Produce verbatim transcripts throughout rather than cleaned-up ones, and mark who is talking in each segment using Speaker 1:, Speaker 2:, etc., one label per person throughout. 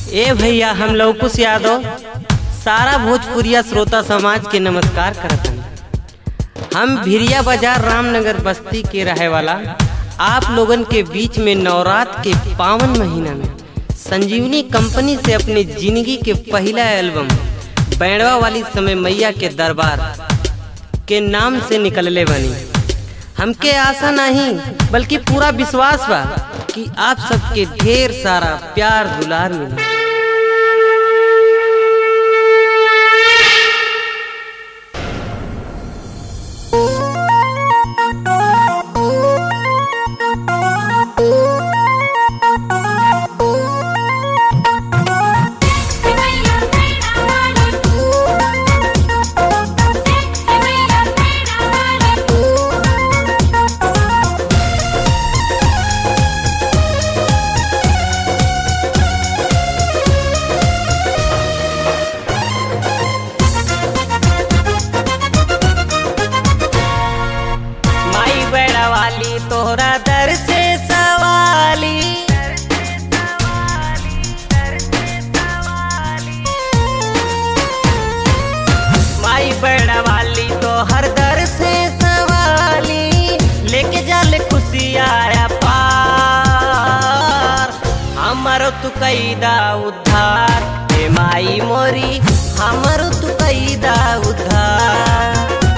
Speaker 1: ए भैया, हम लवकुश यादव सारा भोजपुरिया श्रोता समाज के नमस्कार करत हन। हम भिरिया बाजार रामनगर बस्ती के रहे वाला आप लोगन के बीच में नवरात के पावन महीना में संजीवनी कंपनी से अपनी जिंदगी के पहला एल्बम बैंडवा वाली समय मैया के दरबार के नाम से निकलले बनी। हमके आशा नहीं बल्कि पूरा विश्वास बा कि आप सबके ढेर सारा प्यार दुलार मिले। तोहरा दर से सवाली माई बड़ा वाली तोहर दर से सवाली लेके जाले खुशियाँ पार। हमारो तू कैदा उद्धार हे माई मोरी, हमारो तू कैदा उद्धार।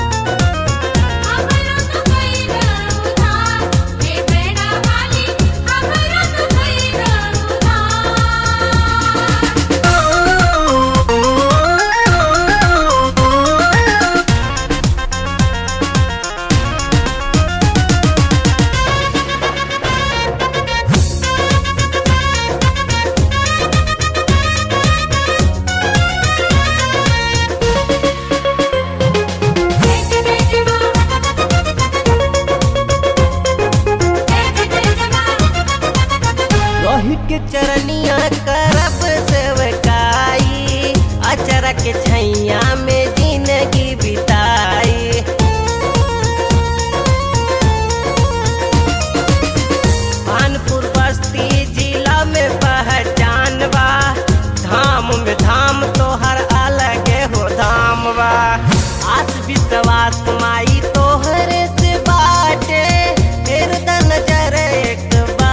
Speaker 1: के चरनिया करब सेवकाई, अचरा के छैया में जिंदगी बिताई। कानपुर बस्ती जिला में पहचान बा, धाम में धाम तोहर अलग हो धाम बा। आस विश्वास माई तोहरे से बाटे, फिर नजर एक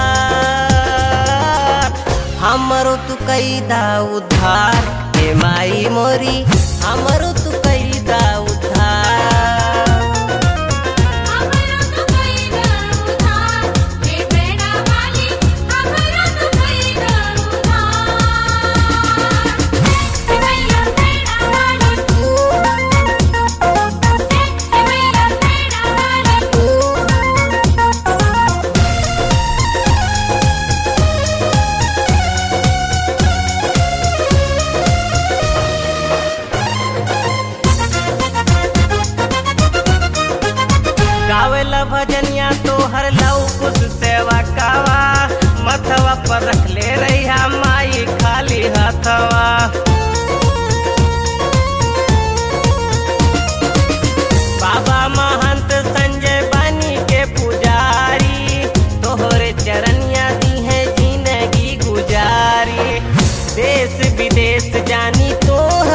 Speaker 1: हमरो तू कैदा उद्धार हे माई मोरी, हमरो तू कैदा उद्धार। हमरो तू कैदा उद्धार हे बेड़ा वाली, हमरो तू कैदा उद्धार। हे मैया बेड़ा वाली, हे मैया बेड़ा वाली। गावेला भजनिया तोहर लवकुश सेवा कावा, मथवा पर रख ले रहिया माई खाली हथवा। बाबा महंत संजय बनी के पुजारी, तोहरे चरनिया दी है जिंदगी गुजारी। देश विदेश जानी तो